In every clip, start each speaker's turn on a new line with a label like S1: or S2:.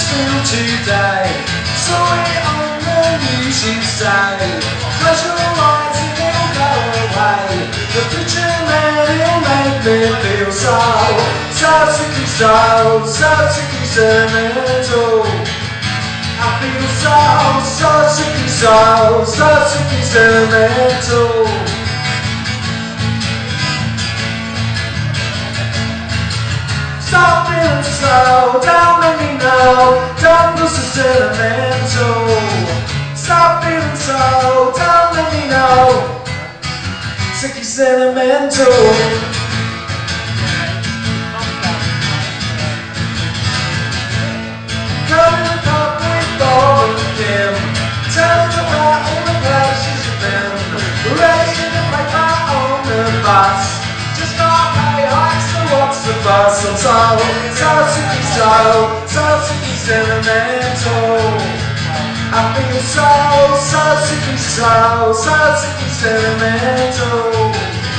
S1: still today. Saw it on the news, you say. Close your eyes and it'll go away. The preacher man, he'll make me feel so sickly, so sickly sentimental. I feel so sickly, so sickly sentimental. Stop feeling so, don't make me know, don't be so sentimental. Stop feeling so, don't make me know, sickly sentimental. Come in the public ball with him, tell us about all the places you've been. Ready to make my own bus, just got my hikes, so what's the fuss? I'm so sickly sentimental. I feel so sickly, so sickly sentimental.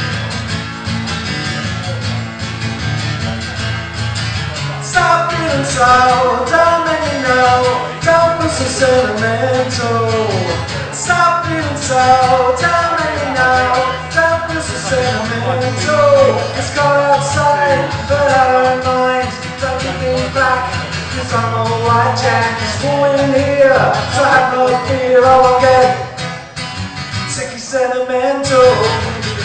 S1: Stop feeling so, don't make me know, don't be so sentimental. Stop feeling so, don't make me know, don't be so sentimental. It's cold outside, but I don't mind, don't keep me back, cause I'm a white jack. It's falling here, so have no fear, I won't get sickly sentimental.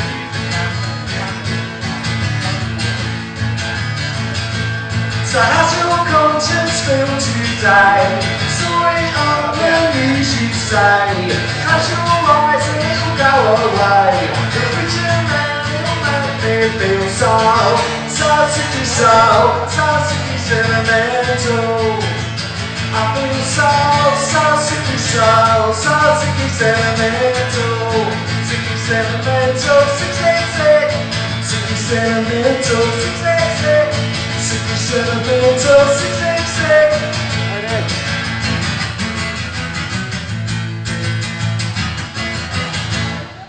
S1: So how's your conscience feel today? Sorry on the news you say. How's your eyes, it'll go away. The preacher man, it'll make me feel so sickly, so sickly sentimental. I feel so sickly, so sickly sentimental. Sickly sentimental, sickly sentimental, sickly sentimental, sickly sentimental.